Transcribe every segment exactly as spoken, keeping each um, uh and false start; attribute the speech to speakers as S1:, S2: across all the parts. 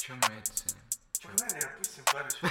S1: Че мы это?
S2: Погнали, опустим парочку.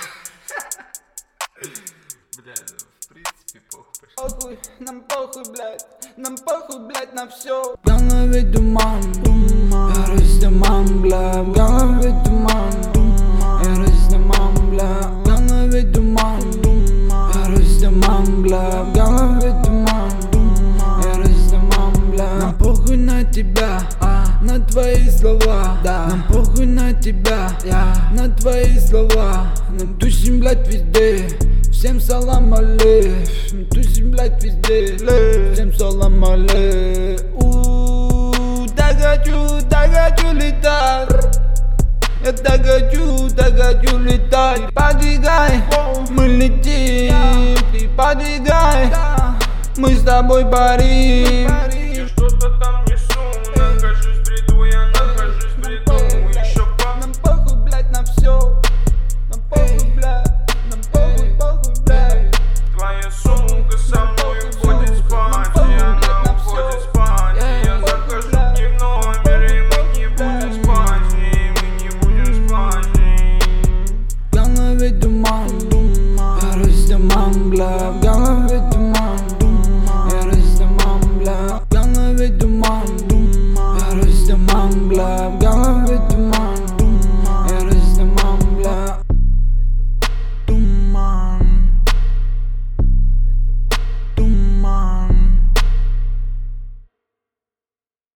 S1: Бля, ну, в принципе, похуй пошли.
S3: Похуй, нам похуй, блядь, нам похуй, блядь, на все. В голове туман, я раздуман, бля, в голове туман, я раздуман, бля, в голове туман, я раздуман, бля, в голове туман, я раздуман, бля. Нам похуй на тебя, на твои слова, да. Нам похуй на тебя, на твои слова. Нам тусим, блядь, везде. Всем салам алейкум, тусим, блядь, везде. Всем салам алейкум. У, так хочу, так хочу летать. Я так хочу, так хочу летать. Подвигай, мы летим. Ты подвигай, мы с тобой парим.
S2: Я что-то там несу, нахожусь в бреду, я нахожусь в бреду. Еще по...
S3: Нам похуй, блядь, на все. Нам похуй, блядь, нам похуй, похуй, блядь.
S2: Твоя сумка со мной уходит спать, и она уходит спать. И я захожу к ней в номер, и мы не будем спать, и мы не будем спать.
S3: В голове туман, я раздуман, бля, в голове